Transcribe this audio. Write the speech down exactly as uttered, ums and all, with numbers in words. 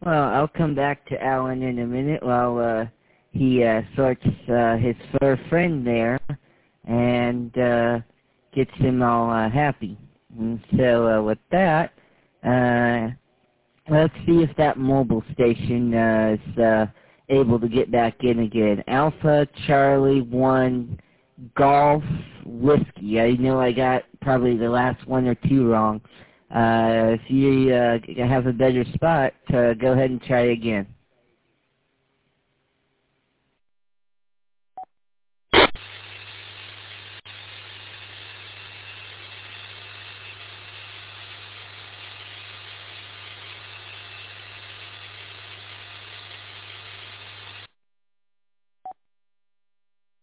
Well, I'll come back to Alan in a minute while uh, he uh, sorts uh, his fur friend there and uh, gets him all uh, happy. And so uh, with that, uh, let's see if that mobile station uh, is uh, able to get back in again. Alpha Charlie one Golf Whiskey. I know I got probably the last one or two wrong. Uh, if you uh, have a better spot, uh, go ahead and try again.